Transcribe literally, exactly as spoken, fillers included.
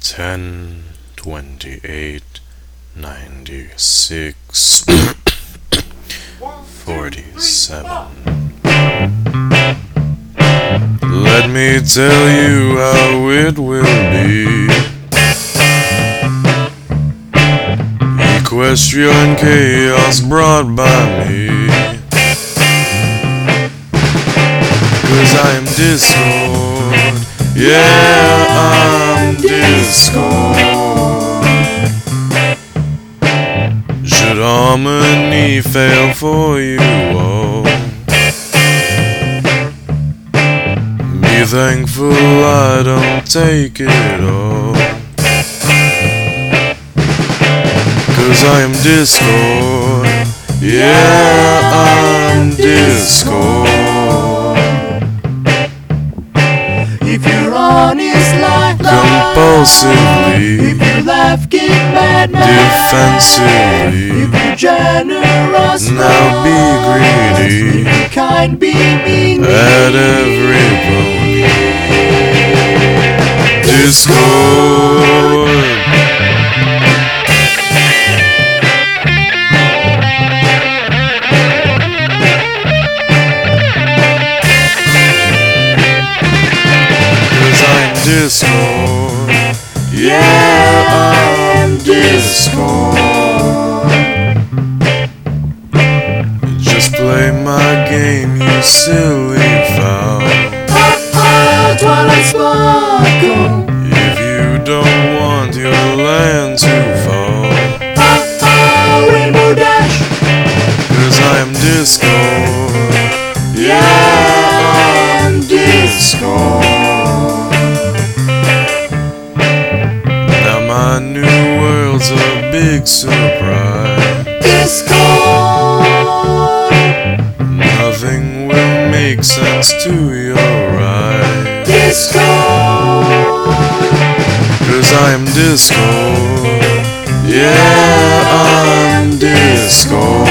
ten, twenty-eight, ninety-six, forty-seven. Let me tell you how it will be. Equestrian chaos brought by me, 'cause I'm Discord. Yeah, I'm Discord. Should harmony fail for you all, be thankful I don't take it all, 'cause I am Discord. Yeah, I'm Discord. If you're honest like Compulsively, if you laugh, get mad, mad. defensively, If you're generous, now be greedy. If you're kind, be mean. At every pony. Discord. Discord. Yeah, I'm Discord. Just play my game, you silly fowl. Ah, Twilight Sparkle. If you don't want your land to fall, Ah, ah, Rainbow Dash. 'cause I'm Discord. Yeah, I'm Discord. My new world's a big surprise. Discord. Nothing will make sense to your eyes. Discord. 'Cause I'm Discord. Yeah, I'm Discord.